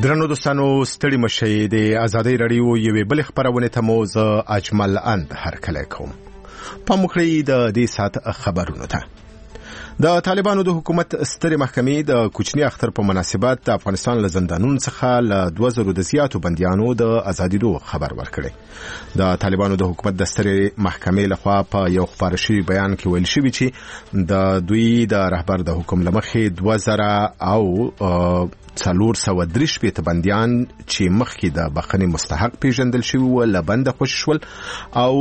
درنو دوستانو ستړي مشي د ازادي رادیو یوې بل خبرونه ته مو ز اجمل اند هرکلی کوم په مخړی د دې سات خبرونه ته د طالبانو د حکومت سترې محکمې د کوچنی اختر په مناسبت د افغانستان له زندانونو څخه له 2000 د زیاتو بنديانو د ازادیدو خبر ورکړي. د طالبانو د حکومت د سترې محکمې لخوا په یو خبر شوی بیان کې ویل شوی چې د دوی د رهبر د حکم لمخې 2000 او 433 بنديان چې مخکې د بخښنې مستحق پیژندل شوی و لبند خوش شول او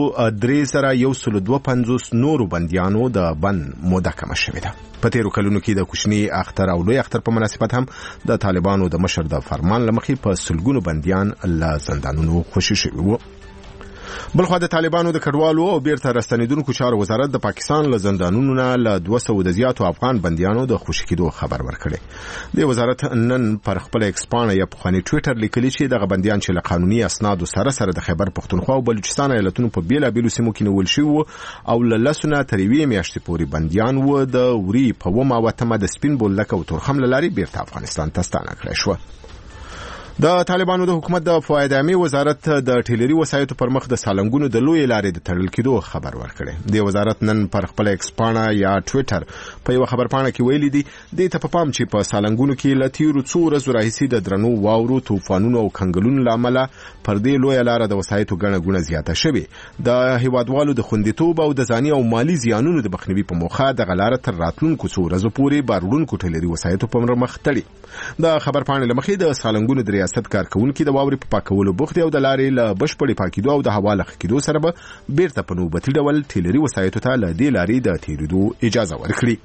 3152 نورو بنديانو د بند موده کم شوی ده. په تیرو کلونو کې د کوچنی اختر او لوی اختر په مناسبت هم د طالبانو د مشر د فرمان لمخې په سلګونو بنديان له زندانونو خوشي شوی وو. بلخو د طالبانو د کډوالو او بیرته راستنیدونکو چارو وزارت د پاکستان له زندانونو نه له 200 د زیاتو افغان بنديانو د خوشي کېدو خبر ورکړي. د وزارت نن پر خپل ایکسپان یا په ټوئیټر لیکلي چې د بنديان چې له قانوني اسنادو سره د خیبر پختونخوا او بلوچستان ایالتونو په بیلابیلو سیمو کې نیول شوی او له لسونه تر 20 میاشتې پورې بنديان و د وري په ومه وتمه د سپین بولک او تورخم لاري بیرته افغانستان ته ستانه کړی شو. د طالبانو د حکومت د فواید عامه وزارت د ټیلری وسایتو پر مخ د سالنګونو د لوی لارې د تړل کېدو خبر ورکړي. د وزارت نن پر خپل ایکسپانا یا ټوئیټر په یو خبرپاڼه کې ویلي دي د تپپام چې په سالنګونو کې لتیرو څو ورځې راهیسي د درنو واورو طوفانونو او کنګلونو لامل پر دې لوی لارې د وسایتو ګڼه زیاته شوه. د هیوادوالو د خوندیتوب او د ځاني او مالی زیانونو د بخنوي په موخه د غلاره تر راتلونکو څو ورځې پورې بارونکو ټیلری وسایتو په مخ تړي. د خبرپاڼې لمخې د سالنګونو د ریاست کارکونکو د واوري په پاکولو بوخت او د لارې له بشپړې پاکیدو او د هوا لخ کېدو سره به بیرته په نوبتي ډول ټیلری وسایتو ته له دې لارې د تیریدو اجازه ورکړي.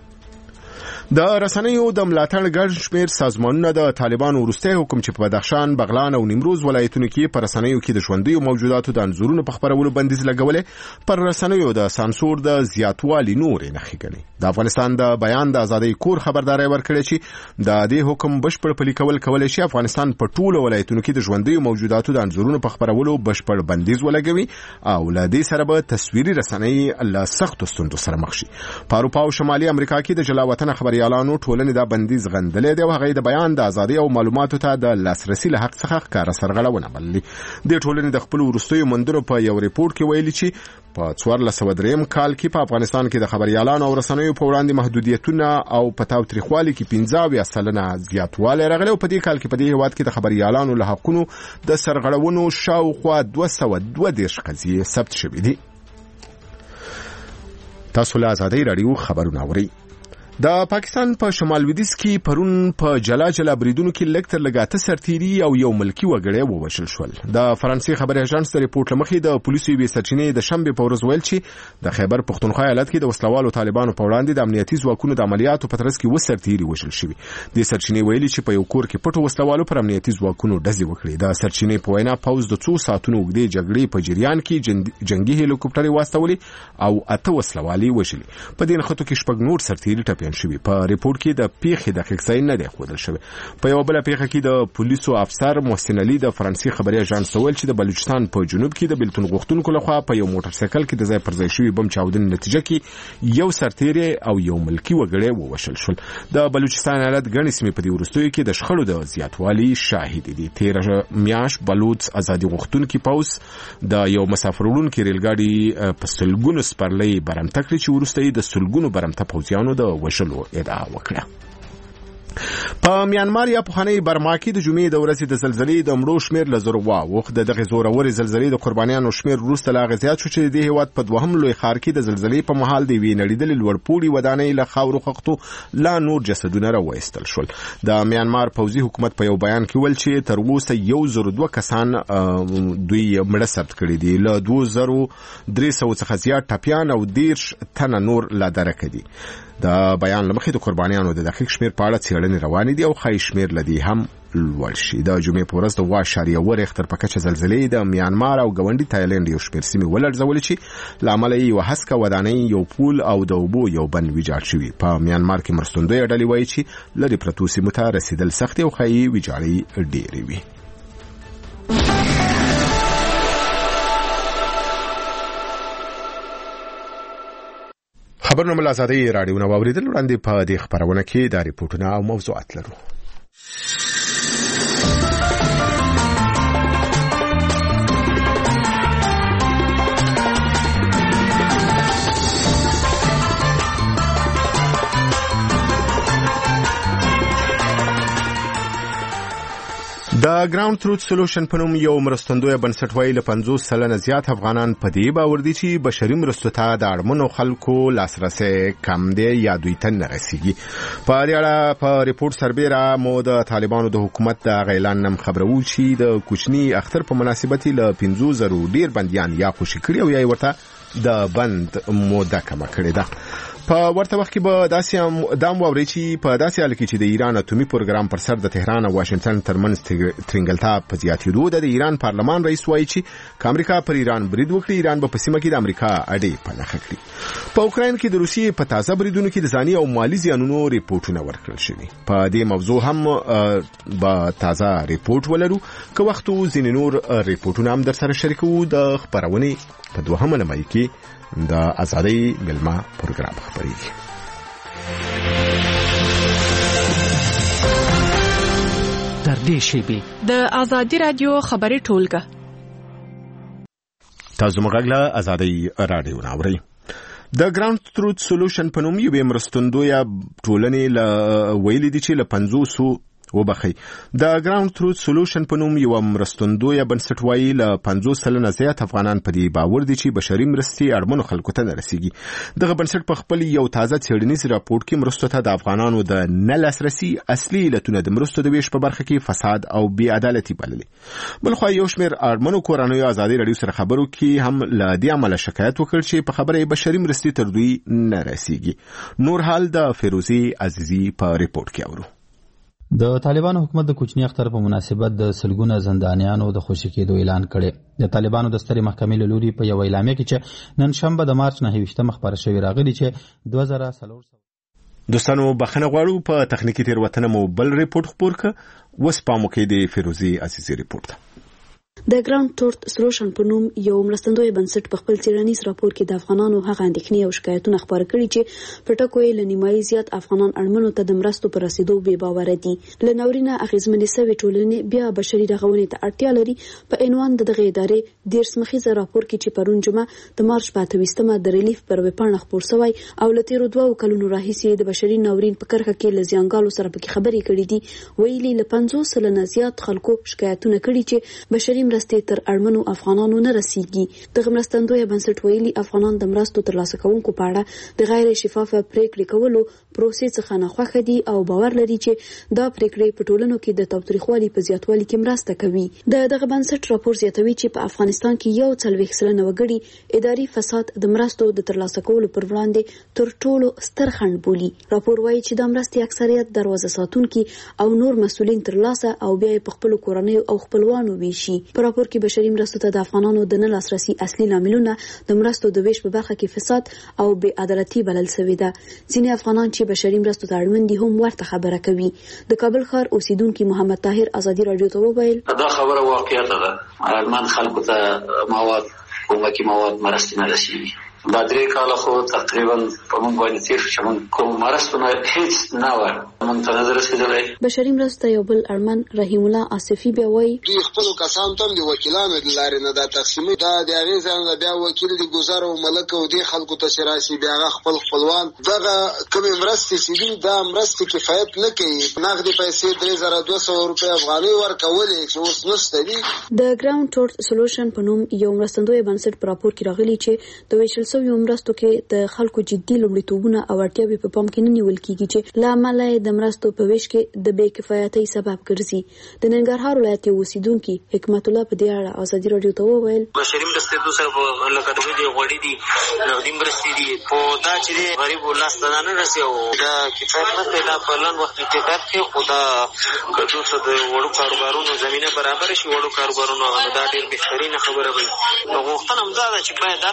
د رسنیو د ملاتړ ګډ شمیر سازمانونه د طالبانو وروستي حکم چې په بدخشان، بغلان او نیمروز ولایتونو کې پر رسنیو کې د ژوندۍ موجوداتو د انځورونو په خبرولو بندیز لګولې پر رسنیو د سانسور د زیاتوالي نور نه ښیګني. د افغانستان د بیان د ازادۍ کور خبرداري ورکړي چې د دې حکم بشپړ پلي کولای شي افغانستان په ټولو ولایتونو کې د ژوندۍ موجوداتو د انځورونو په خبرولو بشپړ بندیز ولګوي او له دې سره به تصویري رسنۍ له سخت ستونزو سره مخ شي. په اروپا او شمالي امریکا کې د جلاوطن خبريالانو ټولنې د بندیز غندلې دی او هغه د بیان د ازادۍ او معلوماتو ته د لاسرسي له حق څخه ښکاره سرغړونه بللي. د ټولنې د خپل وروستیو مندونو په یو ریپورت کې ویلي چې په 1403 کال کې په افغانستان کې د خبريالانو او رسنیو په وړاندې محدودیتونه او په تاوتریخوالي کې 15% زیاتوالی راغلی او په دې کال کې په دې هیواد کې د خبريالانو له حقونو د سرغړونو شاوخوا 232 قضیې ثبت شوې دي. تاسو له ازادۍ رادیو خبرونه اورئ. د پاکستان په شمال لویدیځ کې پرون په جلا بریدونو کې لکتر لګاته سرتيري او یو ملکی وګړی ووژل شول. د فرانسې خبري اژانس د ریپورت لمخې د پولیسو یې سرچینې د شنبه په ورځ ویل چې د خیبر پختونخوا ایالت کې د وسلوالو طالبانو په وړاندې د امنیتي ځواکونو د عملیاتو په ترڅ کې وسرتيري وژل شوی. د سرچینې ویلي چې په یو کور کې پټو وسلوالو پر امنیتي ځواکونو ډزې وکړې. د سرچینې په وینا پوز د 2 ساعتونو اوږدې جګړې په جریان کې جنگي هلیکوپټر واستولې او 8 وسلوالي وژلي. په دې نخښتو کې شپږ نور سرتيري ټپيان شوي. په ریپورت کې د پیښې دقیق ځای نه دی ښودل شوی. په یو بل پیښه کې د پولیسو افسر محسن علي د فرانسې خبري اژانس ویل چې د بلوچستان په جنوب کې د بلتون غوښتونکو لخوا په یو موټر سایکل کې د ځای پر ځای شوی بم چاودنې نتیجه کې یو سرتیری او یو ملکی وګړی ووژل شول. د بلوچستان ایالت ګڼې سیمې په دې وروستیو کې د شخړو د زیاتوالي شاهد دي. 13 میاشت بلوچ ازادي غوښتونکي پوس د یو مسافر وړونکي ریلګاډي په سلګونو سپرلۍ برمته کړې چې وروسته د سلګونو برمته پوځیانو د وژلو ادعا وکړه. په میانمار یا پخوانی برما کې د جمعې د ورځې د زلزلې د مړو شمیر له زرو واوښت. دغه زورورې زلزلې د قربانیانو شمیر وروسته لا غزيات شو چې د هیواد په دوهم لوی ښار کې د زلزلې په مهال د وی نړیدلې لوړپوړي ودانۍ له خاورو خښتو لا نور جسدونه راوېستل شول. د میانمار پوځي حکومت په یو بیان کې ویل چې تر اوسه 102 کسان دوی مړه ثبت کړي دي. له 2300 څخه زیات ټپيان او 10 تنه نور لا درک دي. د بیان لمخې د قربانیانو د دقیق شمیر په اړه څېړنې روانې دي او خای شمیر لدی هم لوړ شي. د جمعې په ورځ د 2.1 ریختر په کچه زلزلې د میانمار او ګاونډي تایلند یو شمیر سیمې ولړزولې چې لامل یې یو هسکه ودانۍ یو پول او د اوبو یو بند ویجاړ شوی. په میانمار کې مرستندوی ډلې وایي چې لري پرتو سیمو ته رسیدل سخت او خای ویجاړي ډېرې وي. خبرونه مل ازادۍ رادیو نو اوریدل وړاندې په دې خبرونه کې د ریپورتونو او موضوعات لرو. د ګراوند تروت سولوشن په نوم یو مرستندوی بنسټ وایي له 50 سلنه زیات افغانان په دې باور دي چې بشري مرستو ته د اړمنو خلکو لاسرسي کم دی یا دوی ته نه رسیږي. په دې اړه په ریپورت سربېره مو د طالبانو د حکومت د اعلان نم خبرو چې د کوچني اختر په مناسبت له 50,000 ډیر بنديان یا خوشي کړي او یا ورته د بند موده کم کړي ده. په ورته وخت کې به داسې دام واوري چې په داسې حال کې چې د ایران اټومي پروګرام پر سر د تهران او واشنگټن ترمنځ ترنګلتا په زیاتېدو د ایران پارلمان رئیس وایي چې امریکا پر ایران برید وکړي، ایران به په سیمه کې د امریکا اډې په نښه کړي. په اوکراین کې د روسیې په تازه بریدونو کې د ځاني او مالی زیانونو ریپورتونه ورکړل شوي. په دې موضوع هم به تازه ریپورت ولرو که وخت ځینې نور ریپورتونه هم در سره شریکو. د خبرونې په دوهمه نیمایي کې د ازادۍ ملما پروګرام خبرېږي. تر دې شیبې د ازادي رادیو خبري ټولګه تاسو مغلا ازادۍ رادیو ناوړي. د ګراوند تروت سولوشن په نوم یو مرستندوی ټولنې له ویلي دي چې له 500 وبخي د ګراوند تروت سولوشن په نوم یو مرستندوی بنسټ وایي له 50 سلنه زیات افغانان په دې باور دي چې بشري مرستې اړمنو خلکو ته نه رسیږي. دغه بنسټ په خپل یو تازه څېړنیز راپور کې مرستو ته د افغانانو د نه لاسرسي اصلي علتونه د مرستو د ویش په برخه کې فساد او بې عدالتي بللي. بلخو یو شمېر اړمنو کورنیو ازادي رادیو سره خبرو کې هم له دې عمله شکایت وکړ چې په خبره بشري مرستې تر دوی نه رسیږي. نور حال د فیروزي عزیزي په ریپورت کې اورو. د طالبانو حکومت د کوچني اختر په مناسبت د سلګونه زندانیانو د خوشي کېدو اعلان کړي. د طالبانو د سترې محکمې له لوري په یو اعلامیه کې چې نن شنبه د مارچ 9 خبره شوې راغلي چې 2004 دوستانو بخښنه غواړو په تخنیکی تیروتنه مو بل ریپورت خبر ک وس پامو کې د فیروزي عزیزي ریپورت. د ګراوند تروت سولوشن په نوم یو مرستندوی بنسټ په خپل څېړنیز راپور کې د افغانانو هغه اندېښنې او شکایتونه خبر کړي چې په ټکو یې له نیمایي زیات افغانان اړمنو ته د مرستو پر رسیدو بې باوره دي. له ناورینه اغېزمنې سوې ټولنې بیا بشري رغونې ته اړتیا لري. په عنوان د دغه ادارې 13 مخیزه راپور کې چې پرون جمعه د مارچ په 28مه د ریلیف پر ویبپاڼه خپور شوی او له تیرو 2 کلونو راهیسې د بشري ناورین په کرښه کې له زیانګالو سره پکې خبرې کړې دي. ویلي له 50 سلنه زیات خلکو شکایتونه کړي چې بشري مرستې تر اړمنو افغانانو نه رسیږي. دغه مرستندوی بنسټ ویلي افغانان د مرستو ترلاسه کوونکو په اړه د غیر شفافه پریکړې کولو پروسې څخه ناخوښه دي او باور لري چې دا پریکړې په ټولنو کې د تاوتریخوالي په زیاتوالي کې مرسته کوي. دغه بنسټ راپور زیاتوي چې په افغانستان کې 40 سلنه وګړي اداري فساد د مرستو د ترلاسه کولو پر وړاندې تر ټولو ستر خنډ بولي. راپور وایي چې د مرستې اکثریت دروازه ساتونکي او نور مسؤلین ترلاسه او بیا په خپل کورنۍ او خپلوانو ویشي. په راپور کې بشري مرستو ته د افغانانو د نه لاسرسي اصلي لاملونه د مرستو د ویش په برخه کې فساد او بې عدالتي بلل شوې ده. ځینې افغانان چې بشري مرستو ته اړمن دي هم ورته خبره کوي. د کابل ښار اوسیدونکي محمد طاهر ازادي رادیو ته وویل دا خبره واقعیت ده. اړمن خلکو ته مواد کومکي مواد مرستې نه رسیږي. دا 3 کاله خو تقریبا په موږ باندې تیر چې موږ کوم مرستونه هیڅ نه و موږ ته نه رسیدلې. بشري مرستو یو بل اړمن رحیم الله آصفي بیا وایي دوی خپل کسان ته د وکیلانو د لارې نه دا تقسیمي دا د هغې ځای بیا وکیل دی ګزار او ملک او دې خلکو ته چې راشي بیا خپل خپلوان دغه کومې مرستې چې دي دا مرستې کفایت نه کوي. نغدي پیسې 3200 روپۍ افغانۍ ورکولې چې اوس نشته دي. د ګراوند تروت سولوشن په نوم یو مرستندوی بنسټ په راپور کې راغلي چې د ویشل شویو مرستو کې د خلکو جدي لومړیتوبونه او اړتیاوې په پام کې نه نیول کیږي چې له امله د مرستو په ویش کې د بې کفایتۍ سبب ګرځي. د ننګرهار ولایت اوسیدونکي حکمت الله په دې اړه ازادي رادیو ته وویل بشري مرستې دوه سره لکه د دې غوړې دي نغدي مرستې دي په دا چې غریب لاس ته نه رسي او دا کفایت نه پیدا پرلن وخت کفایت کې خدا کډو څه د وړو کاروبارونو زمينه برابر شي. وړو کاروبارونو دا ډېر بهترینه خبره وي. نو غوښتنه هم دا ده چې باید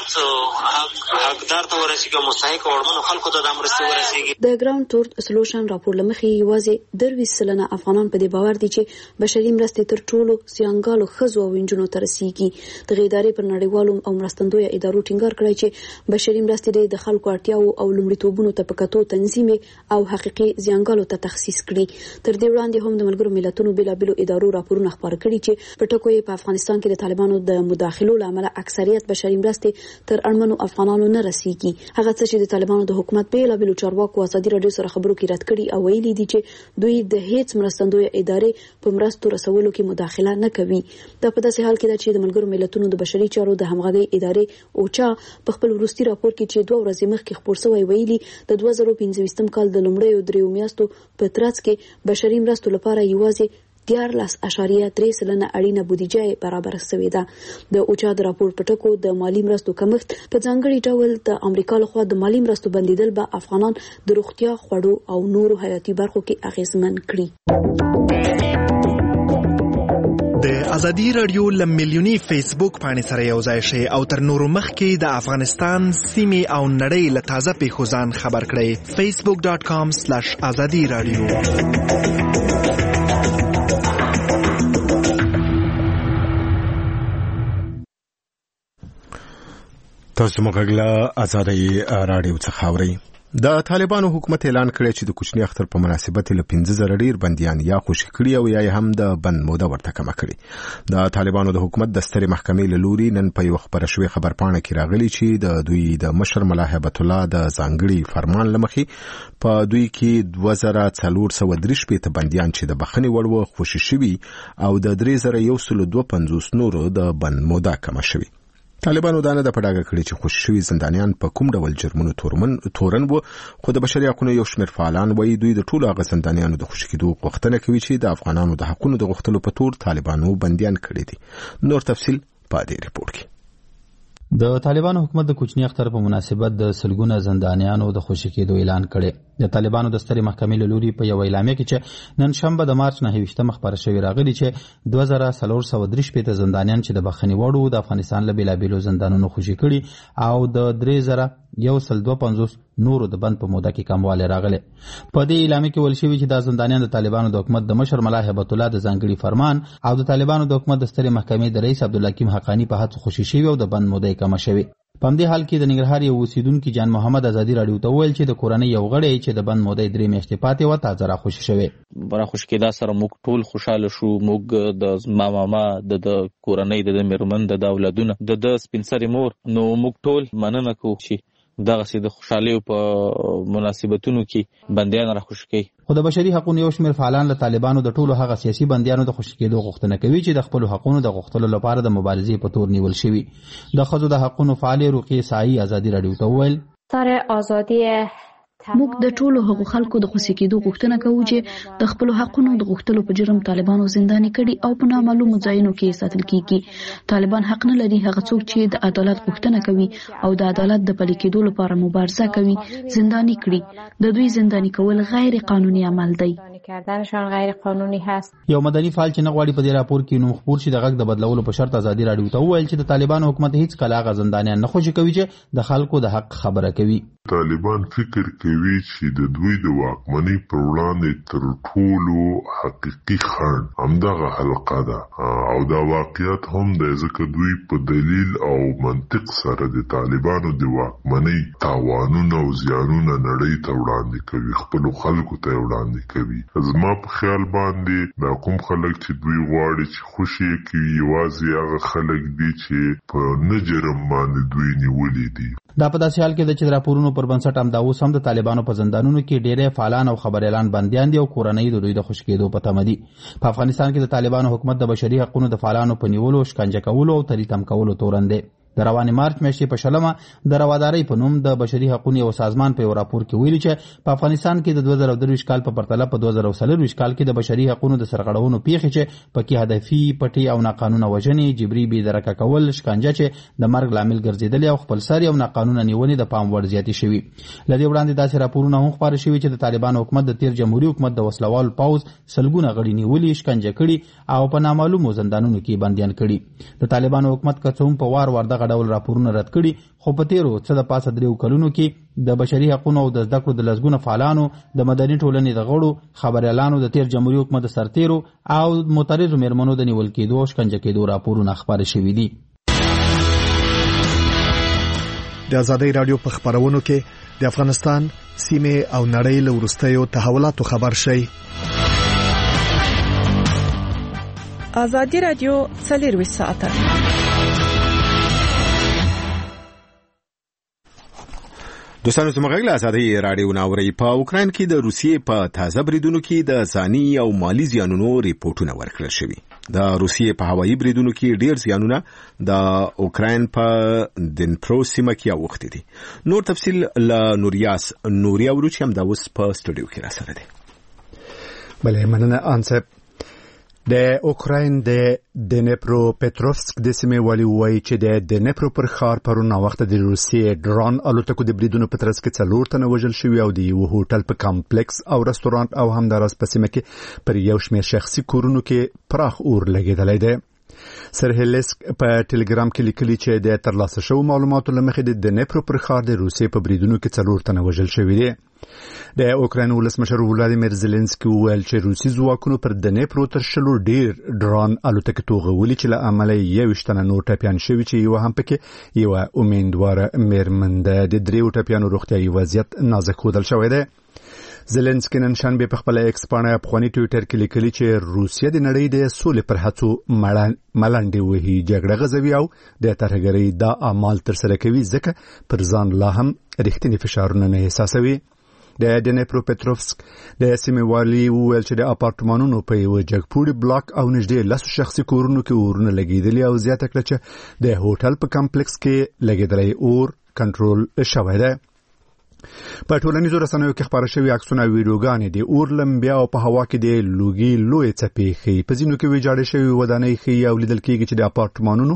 درڅ حقدار ته ورسیږي مستحق اړمنو خلکو ته د مرستې ورسیږي. د ګراوند تروت سولوشن راپور لمخې یوازې 20 سلنه افغانان په دې باور دي چې بشري مرستې تر ټولو زیانګالو ښځو او نجونو ته رسیږي. د ادارې پر نړیوالو او مرستندوی ادارو ټینګار کړی چې بشري مرستې د خلکو اړتیاو او لومړیتوبونو ته په کتو تنظیم او حقيقي زیانګالو ته تخصیص کړي. تر دې وړاندې هم د ملګرو ملتونو بېلابېلو ادارو راپورونه خبر کړي چې په ټکو په افغانستان کې د طالبانو د مداخلو لامل اکثریت بشري مرستې تر اړمنو افغانانو نه رسیږي. هغه څه چې د طالبانو د حکومت بیلابېلو چارواکو ازادي راډیو سره خبرو کې رد کړي او ویلي دي چې دوی د هیڅ مرستندویه ادارې په مرستو رسولو کې مداخله نه کوي. دا په داسې حال کې ده چې د ملګرو ملتونو د بشري چارو د همغږۍ ادارې اوچا په خپل وروستي راپور کې چې 2 ورځې مخکې خپور شوی ویلي د 2015 کال د لومړیو 3 میاشتو په ترڅ کې بشري مرستو لپاره یوازې 14.3% اړینه بودیجه برابر شوې ده. د اوچا د راپور په ټکو د مالی مرستو کمښت په ځانګړي ډول د امریکا لخوا د مالی مرستو بندیدل به افغانان د روغتیا خوړو او نورو حیاتي برخو کې اغیزمن کړي. د ازادي رادیو لم میلیونی فیسبوک باندې سره یو ځای شي او تر نورو مخکې د افغانستان سیمې او نړۍ له تازه پیښو ځان خبر کړئ. facebook.com/azadi radio. تاسو مګلا ازادي رادیو څخه خبري. د طالبانو حکومت اعلان کړی چې د کوچنی اختر په مناسبت له 15 ډیر بنديان یا خوشی کړی او یا هم د بند موده ورته کم کړی. د طالبانو د حکومت د سترې محکمې له لوري نن په یو خبر شوی خبرپاڼه کې راغلی چې د دوی د مشر ملا هیبت الله د ځانګړي فرمان لمخې په دوی کې 2430 بنديان چې د بخښنې وړ وو خوشی شوي او د 3152 نورو د بند موده کم شوي. طالبانو دانه د پډاګه کړي چې خوششوي زندانیان په کوم ډول جرمونو تورن وو، خو د بشري حقوقو یو شمېر فعالان وایي دوی د ټولو هغه زندانیانو د خوشی کېدو غوښتنه کوي چې د افغانانو د حقوقو د غوښتلو په تور طالبانو بنديان کړي دي. نور تفصيل په دې ریپورت کې. د طالبانو حکومت د کوچنی اختر په مناسبت د سلګونه زندانیانو د خوشی کېدو اعلان کړي. د طالبانو د سترې محکمې له لوري په یو اعلامیه کې چې نن شنبه د مارچ 29 خبره شوې راغلي چې 2430 زندانیان چې د بخښنې وړ د افغانستان له بیلابېلو زندانونو خوشی کړي او د 3152 نورو د بند په موده کې کموالی راغلی. په دې اعلامیه کې ویل شوي چې دا زندانیان د طالبانو د حکومت د مشر ملا هیبت الله د ځانګړي فرمان او د طالبانو د حکومت د سترې محکمې د رئیس عبدالحکیم حقانی په هڅو خوشی شوي او د بند موده کم شوي. په همدې حال کې د ننګرهار یو اوسیدونکي جان محمد ازادي راډیو ته وویل چې د کورنۍ یو غړی چې د بند موده 3 میاشتې پاتې وه تازه راخوشي شوی. راخوشي کېدا سره موږ ټول خوشاله شو. موږ د ماما د کورنۍ د میرمن د اولادونه د سپین سرې مور نو موږ ټول مننه کوو چې دغه سي د خوشحالي په مناسبتونو کې بنديان راخوشي کوي. خو د بشري حقوقو یو شمېر فعالان له طالبانو د ټولو هغه سیاسي بنديانو د خوشي کېدو غوښتنه کوي چې د خپل حقوقو د غوښتلو لپاره د مبارزې په تور نیول شوي. د ښځو د حقوقو فعال رقیه سایي ازادي راډیو ته وویل سره ازادي موږ د ټولو هغو خلکو د خوشي کېدو غوښتنه کوو چې د خپل حقوقو د غوښتلو په جرم طالبانو زنداني کړي او په نامعلومو ځایونو کې ساتل کیږي. طالبان حق نه لري هغه څوک چې د عدالت غوښتنه کوي او د عدالت د پلي کېدو لپاره مبارزه کوي زنداني کړي. د دوی زنداني کول غیر قانوني عمل دی. کردنشان غیر قانوني هست. یو مدني فعال چې نغواړي په دې راپور کې نوم خپور شي د غږ د بدلولو په شرط ازادي راډیو ته وویل چې د طالبانو حکومت هیڅ کله هغه زندانیان نه خوشي کوي چې د خلکو د حق خبره کوي. طالبان فکر کوي چې د دوی د واکمنۍ پر وړاندې تر ټولو حقيقي خنډ همدغه حلقه ده او دا واقعیت هم د ځکه دوی په دلیل او منطق سره د طالبانو د واکمنۍ تاوانونه او زیانونه نړۍ ته وړاندې کوي، خپل خلکو ته وړاندې کوي. زما په خیال باندې دا کوم خلک چې دوی غواړي چې خوشي کوي یوازې هغه خلک دي چې په نه جرم باندې دوی نیولې دي. دا په داسې حال کې د چې راپورونو پر بنسټ هم دا اوس هم د طالبانو په زندانونو کې ډېری فعالان او خبريالان بنديان دي او کورنۍ د دوی د خوشي کېدو په تمه دي. په افغانستان کې د طالبانو حکومت د بشري حقوقو د فعالانو په نیولو، شکنجه کولو او تریتم کولو تورن دی. د روانې مارچ میاشتې په شلمه د روادارۍ په نوم د بشري حقوقو یو سازمان په یو راپور کې ویلي چې په افغانستان کې د 2023 کال په پرتله په 2024 کال کې د بشري حقوقو د سرغړونو پیښې چې پکې هدفي، پټي او ناقانونه وژنې، جبري بې درکه کول، شکنجه چې د مرګ لامل ګرځېدلې او خپلسري او ناقانونه نیونې د پام وړ زیاتې شوي. لدې وړاندې داسې راپورونه هم خپاره شوي چې د طالبانو حکومت د تیر جمهوریت حکومت د وسلوال پوز سلګونه غړي نیولي، شکنجه کړي او په نامعلومو زندانونو کې بنديان کړي. د طالبانو حکومت کڅوم په وار دغه ډول راپورونه رد کړي، خو په تیرو څه د پاسه 3 کلونو کې د بشري حقوقو او د زده کړو د لسګونه فعالانو، د مدني ټولنې د غړو، خبريالانو، د تیر جمهوریت حکومت د سرتیرو او معترضو میرمنو د نیول کېدو او شکنجه کېدو راپورونه خپاره شوي دي. د ازادي رادیو په خبرونو کې د افغانستان سیمه او نړۍ له وروستیو تحولاتو خبر شي. ازادي رادیو 24 ساعته دوستانو زموږ له آزادۍ رادیو ناوړي په اوکرين کې د روسیې په تازه بریدونو کې د ځاني او مالی زیانونو ریپورتونه ورکړل شوي. د روسیې په هوایي بریدونو کې ډیر زیانونه د اوکرين په دنپرو سیمه کې اوښتي دي. نور تفصیل له نوریاس نوریا ورچ هم د اوس په سټوډیو کې را سره دي. بله مننه انصب. د اوکراین د دنپرو پټروفسک د سیمې والی وایي چې د دنپرو پر ښار پرون وخت د روسیې ډرون الوتکو د بریدونو په ترڅ کې 4 تنه وژل شوي او د یو هوټل په کمپلیکس او رستورانت او همداراز په سیمه کې پر یو شمېر شخصي کورونو کې پراخ اور لګېدلی دی. سرهلیسک په ټلګرام کې لیکلي چې د ترلاسه شوو معلوماتو له مخې د دنپرو پر ښار د روسیې په بریدونو کې 4 تنه وژل شوي دي. د اوکراین ولسمشر ولادیمیر زيلنسکي وویل چې روسي ځواکونو پر دنپرو تر 10 ډیر ډرون الوتکې توغولي چې له امله 21 تنه نور ټپيان شوي چې یو هم پکې یو امیندواره مېرمن د 3 ټپيانو روغتيایي وضعیت نازک ښودل شوی دی. زيلنسکي نن شنبه په خپل ایکس باندې په خوني ټوئیټر کې لیکلي چې روسیه د نړۍ د سولې پر هڅو ملنډي وهي جګړه غزوي او د ترهګرۍ د اعمال تر سره کوي ځکه پر ځان لا هم رښتینی فشارونه نه احساسوي. د دنپرو پټروفسک د سیمې والی وویل چې د اپارتمانونو په یو جګپوړي بلاک او نږدې 10 شخصي کورونو کې اورونه لګیدلي او زیاته کړه چې د هوټل په کمپلیکس کې لګیدلي اور کنټرول شوی دی. په ټولنیزو رسنیو کې خبره شوې عکسونه او ویډیوګانې د اور لمبیا او په هوا کې د لوګي لوی څپې ښيي. په ځینو کې ویجاړې شوې ودانۍ ښيي او لیدل کېږي چې د اپارتمانونو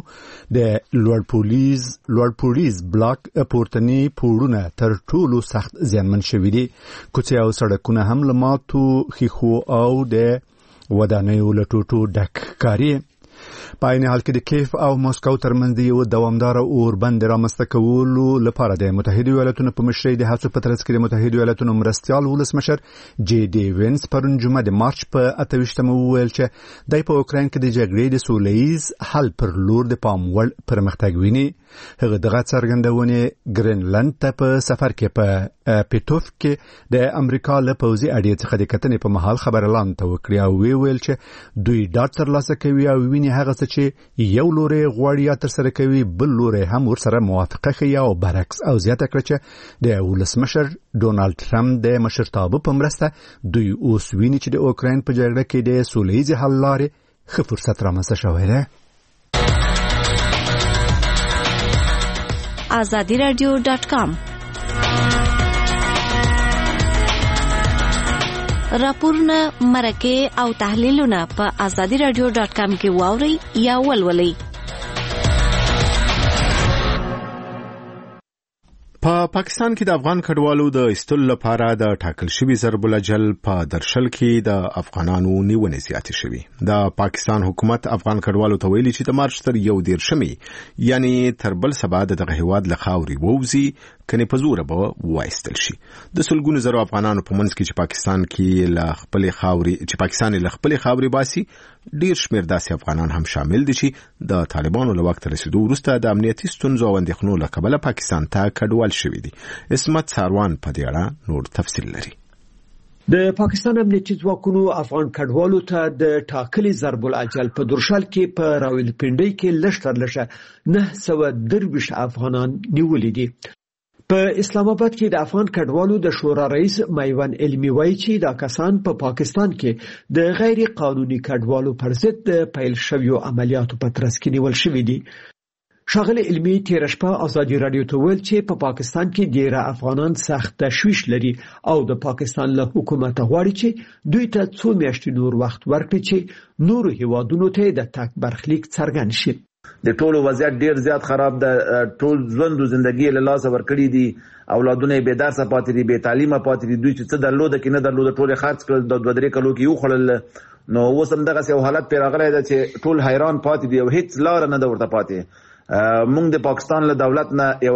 د لوړ پولیس بلاک پورتني پوړونه تر ټولو سخت زیانمن شوي دي. کوڅې او سړکونه هم له ماتو ښیښو او د ودانیو له ټوټو ډک ښکاري. په عین حال کې د کیف او مسکو ترمنځ یو دوامدار اوربند رامنځته کولو لپاره د متحده ایالاتونو په مشرۍ د هڅو په ترڅ کې د متحده ایالاتونو مرستیال ولسمشر جی ډي وینس پرون جمعه د مارچ په 28مه وویل چې د په اوکراین کې د جګړې د سولهییز حل پر لور د پام وړ پرمختګ ویني. هغه دغه څرګندونه ګرینلند ته په سفر کې په پیټوف کې د امریکا له پوځي اډې څخه د کتنې په محل خبر اعلان ته وکړي او ویل چې دوی ډاټ ترلاسه کوي او ویني هغه څه چې یو لوري غواړي یا تر سره کوي بل لوري هم ورسره موافقه کوي او برعکس. او زیاته کړه چې د ولسمشر ډونالد ټرمپ د مشرتابه په مرسته دوی اوس ویني چې د اوکراین په جګړه کې د سولهییز حل لارې ښه فرصت رامنځته شوی دی. azadiradio.com راپورونه مرکه او تحلیلونه په azadiradio.com کې واوري یا ولولئ. په پاکستان کې د افغان کډوالو د استل لپاره د ټاکل شوی ضرب الاجل په درشل کې د افغانانو نیونې زیاتې شوي. د پاکستان حکومت افغان کډوالو ته ویلي چې د مارچ تر 1 یعنی تر بل سبا د دغه هیواد له خاورې ووځي کني په زور به وایستل شي. د سلګونو زرو افغانانو په منځ کې چې پاکستان کې له خپل خاورې چې پاکستان له خپل خاورې باسي ډیر شمیر داسې افغانان هم شامل دي چې د طالبانو له وخت رسیدو وروسته د امنیتي ستونزو او اندېښنو له کبله پاکستان ته کډوال شوي دي. اسمت ساروان په دې اړه نور تفصیل لري. د پاکستان امنیتي ځواکونو افغان کډوالو ته د ټاکلي ضرب الاجل په درشل کې په راولپنډۍ کې لږ تر لږه 923 افغانان نیولې دي. په اسلام آباد کې د افغان کډوالو د شورا رئیس میوان علمي وایي چې دا کسان په پاکستان کې د غیر قانوني کډوالو پر ضد د پیل شویو عملیاتو په ترڅ کې نیول شوي دي. شاغله علمي تیر شپه ازادي رادیو ته ویل چې په پاکستان کې ډیره افغانان سخت تشویش لري او د پاکستان له حکومت غواړي چې دوی ته څو میاشتې نور وخت ورکړي چې نور هیوادونو ته د تک برخلیک څرګند شي. د ټولو وضعیت ډیر زیات خراب ده. ټول ژوند او ژوندۍ له لاسه ورکړي دي. اولادونه به درس پاتې دي، به تعلیم پاتې دي. دوی چې څه درلود کې نه درلود ټول خرڅ کړل. د 2-3 کلو کې یو خړل. نو اوس هم دغه یو حالت پر راغلی ده چې ټول حیران پاتې دي او هیڅ لار نه ده ورته پاتې. موږ د پاکستان له دولت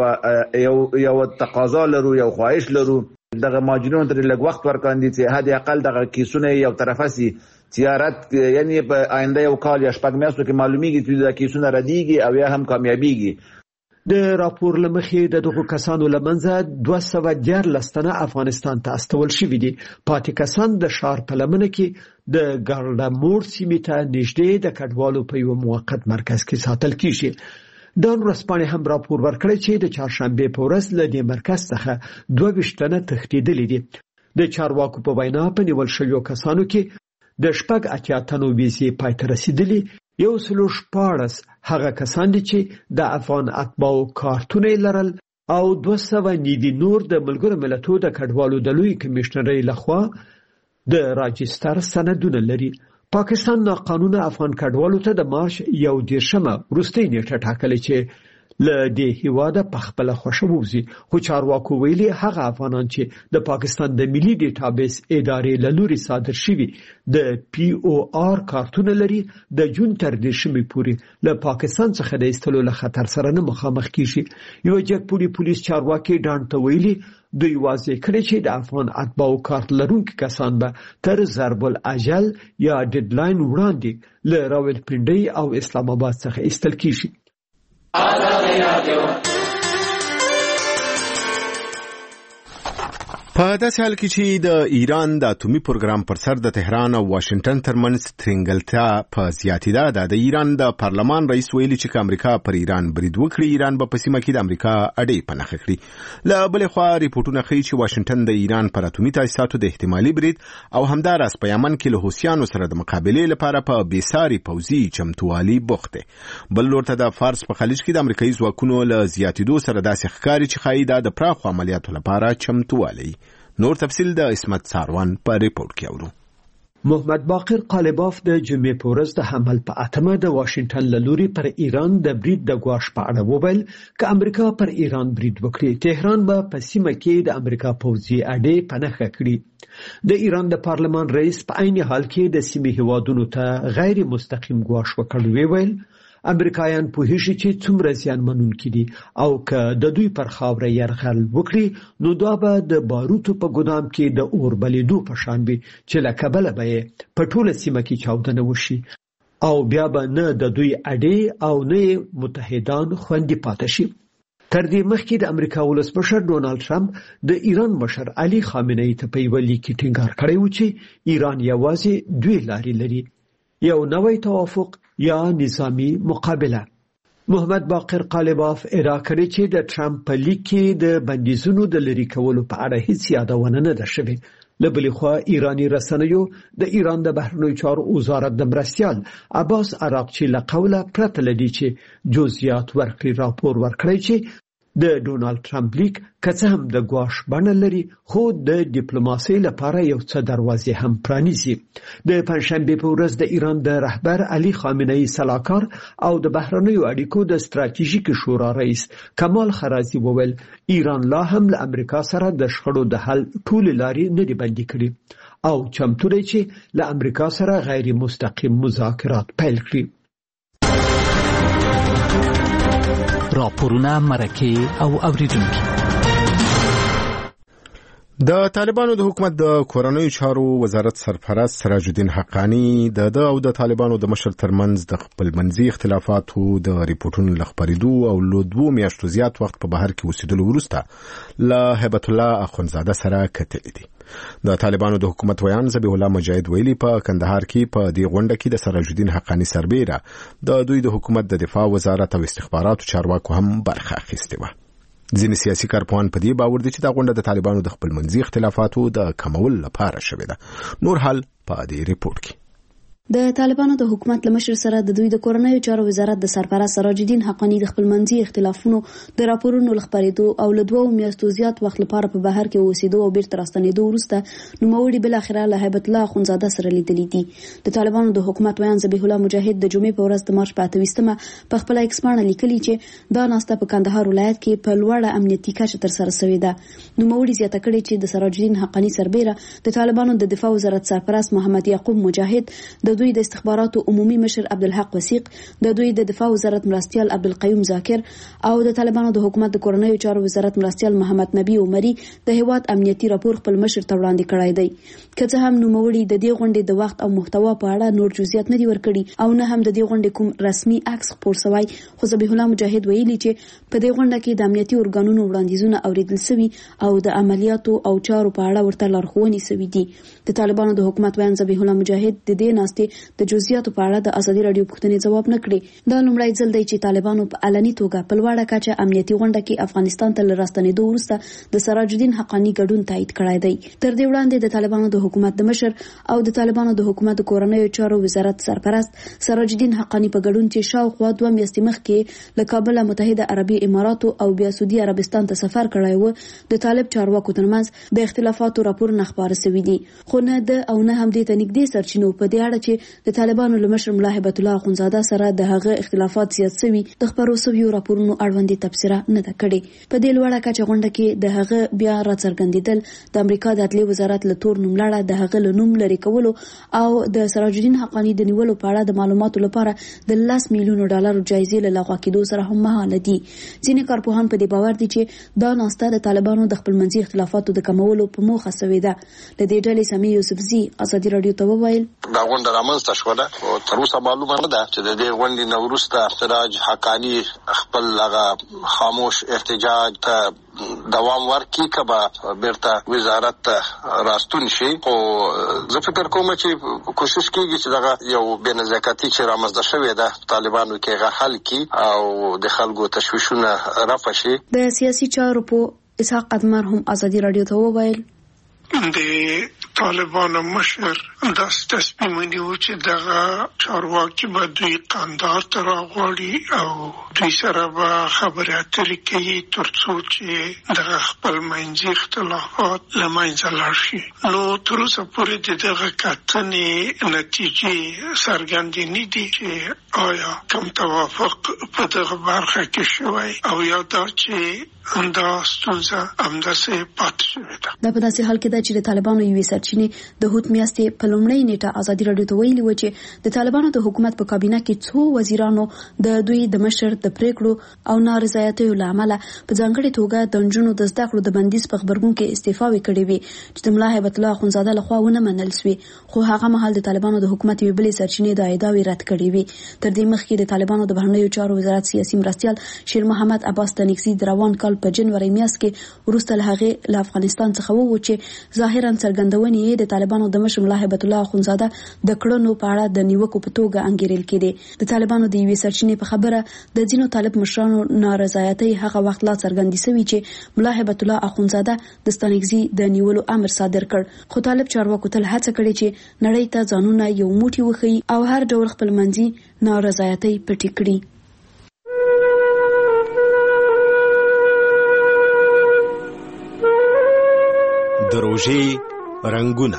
نه یو تقاضا لرو، یو خواهش لرو. دغه ماجرونو ته لږ وخت ورکاندي چې حد اقل دغه کیسونه یو طرفه سي زیارت، یعنی په آینده یو کال یا شپږ میاشتو کې معلومیږي چې دا کیسونه ردیږي او یا هم کامیابیږي. د راپور لمخې د دغو کسانو لمنځه 214 تنه افغانستان ته استول شوي دي. پاتې کسان د ښار په لمنه کې د ګارډامور سیمې ته نږدې د کډوالو په یو موقت مرکز کې ساتل کیږي. دا ورځپاڼې هم راپور ورکړی چې د چهارشنبې په ورځ له دې مرکز څخه 22 تنه تښتېدلي دي. د چارواکو په وینا په نیول شویو کسانو کې د 80 تنو ویزې پای ته رسیدلي، 114 هغه کسان دي چې د افغان اتباعو کارتونه لرل او 290 نور د ملګرو ملتونو د کډوالو د لوی کمشنرۍ لخوا د راجستر سندونه لري. پاکستان ناقانونه افغان کډوالو ته د مارچ 11 وروستۍ نیټه ټاکلې چې له دې هیواده په خپل خوښه ووزي، خو چارواکو ویلي هغه افغانان چې د پاکستان د ملي ډیټابیس ادارې له لوري صادر شوي د POR کارتونه لري د جون تر 10 پورې له پاکستان څخه د ایستلو له خطر سره نه مخامخ کیږي. یو جګپوړي پولیس چارواکي ډانټ ویلي دوی واضح کړی چې د افغان اتباعو کارت لرونکي کسان به تر ضرب الاجل یا ډیډلاین وړاندې له راولپنډۍ او اسلام آباد څخه ایستل کیږي. په داسې حال کې چې د ایران د اتومي پروګرام پر سر د تهران او واشنگټن ترمنځ ترنګلتیا په زیاتېدا ده، د ایران د پارلمان رئیس ویلي چې امریکا پر ایران برید وکړي، ایران به په سیمه کې د امریکا اډې پنهخ کړي. له بلې خوا ریپورتونه ښیي چې واشنگټن د ایران پر اتومي تاسیساتو د احتمالي برید او همداراز په یمن کې له حوثیانو سره د مقابلې لپاره په بېساري پوځي چمتووالي بوخت دی. بل لور ته د فارس په خلیج کې د امریکایي ځواکونو له زیاتېدو سره داسې ښکاري چې ښایي دا د پراخو عملیاتو لپاره چمتووالی. نور تفصیل د اسمت ساروان په ریپورت کې اورو. محمد باقر قالباف د جمعې په ورځ د حمل په اتمه د واشنگټن له لوري پر ایران د برید د ګواښ په اړه وویل که امریکا پر ایران برید وکړي، تهران به په سیمه کې د امریکا پوځي اډې پنهخه کړي. د ایران د پارلمان رئیس په عین حال کې د سیمې هیوادونو ته غیر مستقیم ګواښ وکړ. ویل امریکایان پوهیږي چې څومره زیانمنونکي دي او که د دوی پر خاوره یرغل وکړي نو دا به د باروتو په ګدام کې د اور بلیدو په شان وي چې له کبله به په ټوله سیمه کې چاودنه وشي او بیا به نه د دوی اډې او نه متحدان خوندي پاتې شي. تر دې مخکې د امریکا ولسمشر ډونالد ټرمپ د ایران مشر علي خامنه‌ای ته په یوه لیک کې ټینګار کړی و چې ایران یوازې دوی لارې لري، یو نوی توافق یا نظامی مقابله. محمد باقر قالباف ادعا کړې چې د ټرمپ په لیک کې د بندیزونو د لرې کولو په اړه هیڅ یادونه نه ده شوې. له بلې خوا ایرانی رسنیو د ایران د بهرنیو چارو وزارت د مرستیال عباس عراقچي له قوله پرته لدی چې جزئیات ورکړي راپور ورکړی چې د ډونالد ټرمپ لیک که څه هم د ګواښ بڼه لري خو د ډیپلوماسۍ لپاره یو څه دروازې هم پرانیزي. د پنځشنبې په ورځ د ایران د رهبر علي خامنه‌ای سلاکار او د بهرنیو اړیکو د ستراتیژیک شورا رئیس کمال خرازي وویل ایران لا هم له امریکا سره د شخړو د حل ټول لارې نه دي بندي کړي او چمتو دی چې له امریکا سره غیر مستقیم مذاکرات پیل کړي. راپورونه مرکه او اوریدونکو. د طالبانو د حکومت د کورنیو چارو وزارت سرپرست سراج الدین حقانی د او د طالبانو د مشر ترمنځ د خپلمنځي اختلافاتو د ریپورتونو لخبرېدو او له 2 میاشتو زیات وخت په بهر کې اوسېدلو وروسته له هیبت الله اخونزاده سره کتلې دي. د طالبانو د حکومت ویان ذبیح الله مجاهد ویلي په کندهار کې په دې غونډه کې د سراج الدین حقانی سربېره د دوی د حکومت د دفاع وزارت او استخباراتو چارواکو هم برخه اخیستې وه. ځینې سیاسي کارپوهان په دې باور دي چې دا غونډه د طالبانو د خپلمنځي اختلافاتو د کمولو لپاره شوې ده. نور حال په دې ریپورت کې. د طالبانو د حکومت لمشر سره د دوی د کورنیو چارو وزارت د سرپرست سراج الدین حقانی د خپلمنځي اختلافونو د راپورونو لخبرېدو او له 2 میاشتو زیات وخت لپاره په بهر کې اوسېدو او بیرته راستنېدو وروسته نوموړي بل اخره له هیبت الله اخونزاده سره لیدلې دي. د طالبانو د حکومت ویان ذبیح الله مجاهد د جمعې په ورځ د مارچ 28مه په خپل ایکس باندې لیکلي چې دا ناسته په کندهار ولایت کې په لوړه امنیتي کچه تر سره شوې ده. نوموړي زیاته کړې چې د سراج الدین حقانی سربېره د طالبانو د دفاع وزارت سرپرست محمد یعقوب مجاهد د دوی د استخباراتو عمومي مشر عبدالحق وثیق، د دوی د دفاع وزارت مرستیال عبدالقیوم ذاکر او د طالبانو د حکومت د کورنیو چارو وزارت مرستیال محمد نبی عمری د هیواد امنیتي راپور خپل مشر ته وړاندې کړی دی. که څه هم نوموړي د دې غونډې د وخت او محتوا په اړه نور جزئیات نه دي ورکړي او نه هم د دې غونډې کوم رسمي عکس خپور شوی، خو ذبیح الله مجاهد ویلي چې په دې غونډه کې د امنیتي ارګانونو وړاندیزونه اوریدل شوي او د عملیاتو او چارو په اړه ورته لارښوونې شوې دي. د طالبانو د حکومت ویان ذبیح الله مجاهد د دې ناستې کې د جزئیاتو په اړه د ازادي رادیو پوښتنې ځواب نه کړي. دا لومړی ځل دی چې طالبانو په علني توګه په لوړه کچه امنیتي غونډه کې افغانستان ته راستنېدو وروسته د سراج الدین حقانی ګډون تایید کړی دی. تر دې وړاندې د طالبانو د حکومت د مشر او د طالبانو د حکومت کورنیو چارو وزارت سرپرست سراج الدین حقانی په ګډون چې شاوخوا 2 میاشتې مخکې له کابل متحده عربي اماراتو او بیا سعودي عربستان ته سفر کړی و، د طالب چارواکو ترمنځ د اختلافاتو راپورونه خپاره شوي دي. خو نه د او نه هم د تنګدي سرچینو په دې اړه چې د طالبانو له مشر ملا هیبت الله اخونزاده سره د هغه اختلافات زیات شوي د خبرو سویو راپورونو اړوندې تبصره نه ده کړې. په دې لوړه کچه غونډه کې د هغه بیا راڅرګندېدل د امریکا د عدلي وزارت له تور نوملړه د هغه له نوم لري کولو او د سراج الدین حقانی د نیولو په اړه د معلوماتو لپاره د $10 میلیون جایزې له لغوه کېدو سره هم مهاله دي. ځینې کارپوهان په دې باور دي چې دا ناسته د طالبانو د خپلمنځي اختلافاتو د کمولو په موخه شوې ده. له دې ډلې سمي یوسفزي ازادي رادیو ته وویل دا غونډه رامنځته شوه او تر اوسه معلومه نه ده چې د دې غونډې نه وروسته سراج حقانی خپل هغه خاموش احتجاج ته دوام ورکړي که به بیرته وزارت ته راستون شي. خو زه فکر کوم چې کوشش کیږي چې دغه یو بې نزاکتي چې رامنځته شوې ده طالبانو کې هغه حل کړي او د خلکو تشویشونه رفع شي. د سیاسي چارو په اسحاق ادمر هم ازادي رادیو ته وویل د طالبانو مشر داسې تصمیم ونیو چې دغه چارواکي به دوی قندهار ته راغواړي او دوی سره به خبرې اترې کوي تر څو چې دغه خپل منځي اختلافات له منځه لاړ شي. نو تر اوسه پورې د دغه کتنې نتیجې څرګندې نه دي چې آیا کوم توافق په دغه برخه کې شوی او یا دا چې دا ستونزه همداسې پاتې شوې ده. دا په داسې حال کې ده چې د طالبانو یوې سرچینې د هوت میاشتې په لومړۍ نیټه ازادي رادیو ته ویلي و چې د طالبانو د حکومت په کابینه کې څو وزیرانو د دوی د مشر د پریکړو او نارضایتیو له امله په ځانګړې توګه د نجونو د زده کړو د بندیز په خبرګون کې استعفاوې کړې وې چې د ملا هیبت الله اخونزاده لخوا ونه منل شوې. خو هغه مهال د طالبانو د حکومت یوې بلې سرچینې د ادعاوې رد کړې وې. تر دې مخکې د طالبانو د بهرنیو چارو وزارت سیاسي مرستیال شیر محمد عباس تنګزي د روان کال په جنوري میاشت کې وروسته له هغې له افغانستان څخه ووت چې ظاهرا څرګندونې د طالبانو د مشر ملا هیبت الله اخونزاده د کړنو په اړه د نیوکو په توګه انګیرل کېدې. د طالبانو د یوې سرچینې په خبره د ځینو طالب مشرانو نارضایتي هغه وخت لا څرګندې شوې چې ملا هیبت الله اخونزاده د ستانګزي د نیولو امر صادر کړ. خو طالب چارواکو تل هڅه کړې چې نړۍ ته ځانونه یو موټی وښيي او هر ډول خپلمنځي نارضایتي پټې کړي. د روژې رنګونه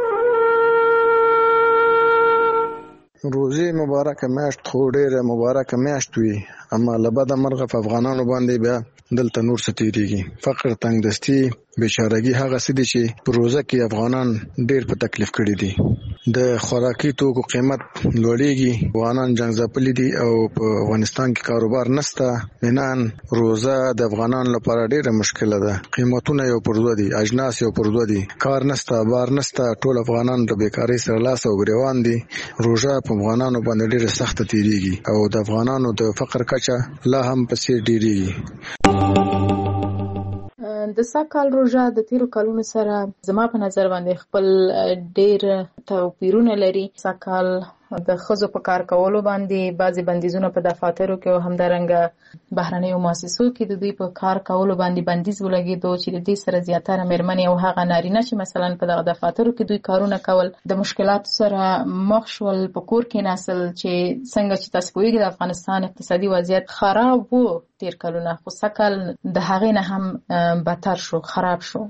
روزي مبارکه میاشت خو ډیره مبارکه میاشت وي، اما له بده مرغه په افغانانو باندې بیا دلته نور څه تیریږي. فقر، تنګدستي، بیچارهګي هغه څه دي چې په روزه کې افغانان ډیر په تکلیف کړي دي. د خوراکي توکو قیمت لوړیږي، افغانان جنګ ځپلي دي او په افغانستان کې کاروبار نشته. نن روزه د افغانانو لپاره ډیره مشکله ده. قیمتونه یو پر دوه دي، اجناس یو پر دوه دي، کار نشته، بار نشته، ټول افغانان د بیکاری سره لاس او ګریوان دي. روزه په افغانانو باندې ډیره سخت تیریږي او د افغانانو د فقر کچه لا هم پسې ډیریږي. د ساکال روژه د تیرو کلونو سره زما په نظر باندې خپل ډیر توپیرونه لري. ساکال د ښځو په کار کولو باندې بعضې بندیزونه په دفاترو کې او همدارنګه بهرنیو مؤسسو کې د دوی په کار کولو باندې بندیز ولګېدو چې د دې سره زیاتره مېرمنې او هغه نارینه چې مثلا په دغه دفاترو کې دوی کارونه کول د مشکلاتو سره مخ شول، په کور کې نسل چې څنګه چې تاسو پوهېږئ د افغانستان اقتصادي وضعیت خراب و تیر کلونه، خو سږ کال د هغې نه هم بدتر شو، خراب شو.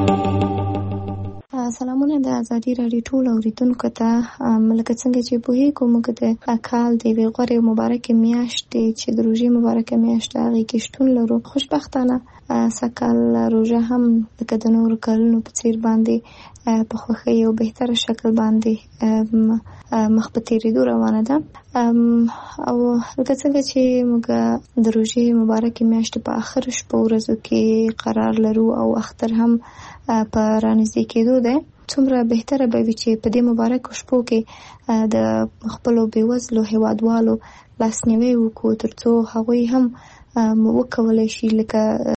سلامونه د ازادي رادیو ټول اوریدونکو ته. لکه څنګه چې پوهېږو موږ د کال د یوې غوره مبارکې میاشتې چې د روژې مبارکه میاشت هغې کې شتون لرو. خوشبختانه سږکال روژه هم لکه د نورو کلونو په څېر باندې په خوښۍ او بهتره شکل باندې مخ په تېرېدو روانه ده. او لکه څنګه چې موږ د روژې مبارکې میاشتې په آخر شپو ورځو کې قرار لرو او اختر هم په رانږدې کېدو دی، څومره بهتره به وي چې په دې مبارکو شپو کې د خپلو بېوزلو هېوادوالو لاسنیوی وکړو تر څو هغوی هم وکولی شي لکه